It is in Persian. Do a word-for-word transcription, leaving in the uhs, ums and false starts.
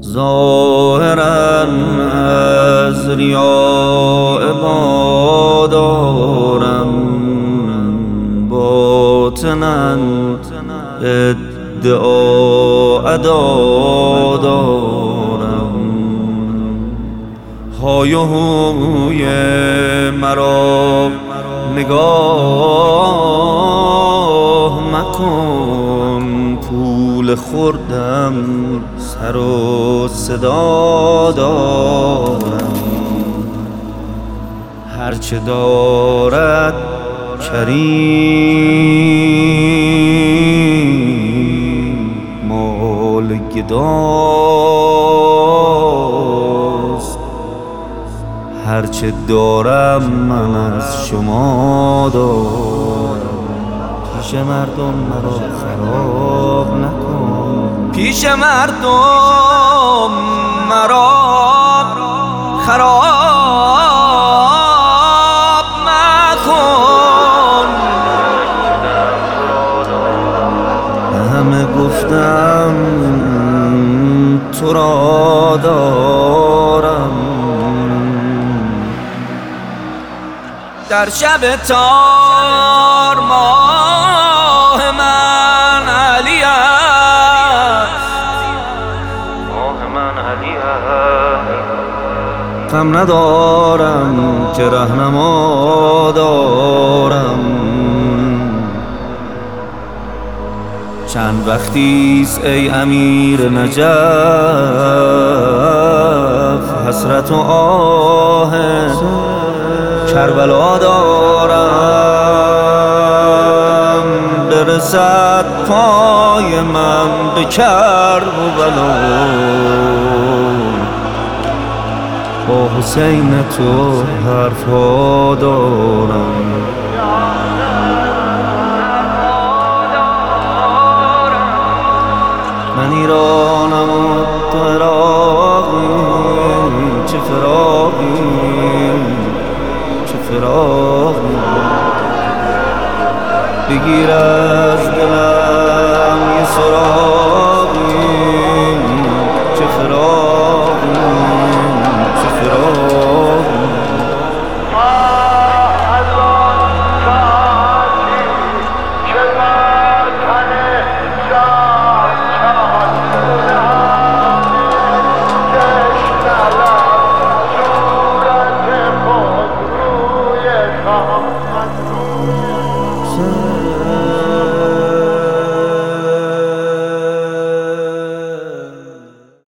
ظاهرا از ریاء بادارم، باطنا ادعا ادا دارم. های و هوی مرا نگاه مکن، پول خوردم سر و صدا دارم. هرچه دارد کریم مال گداست، هرچه دارم من از شما دارم. پیش مردم مرا خراب نکن، پیش مردم مرا خراب مکن. همه گفتم تو را دارم، در شب تار ماه من علی است، ماه من علی است. غم ندارم که رهنما دارم، چند وقتیست ای امیر نجف حسرت و آه کربلا دارم. برسد پای من به کربلا، با حسین تو حرفا دارم. من ایرانم و تو عراقی، چه فراقی چه فراقی. بگیر از دلم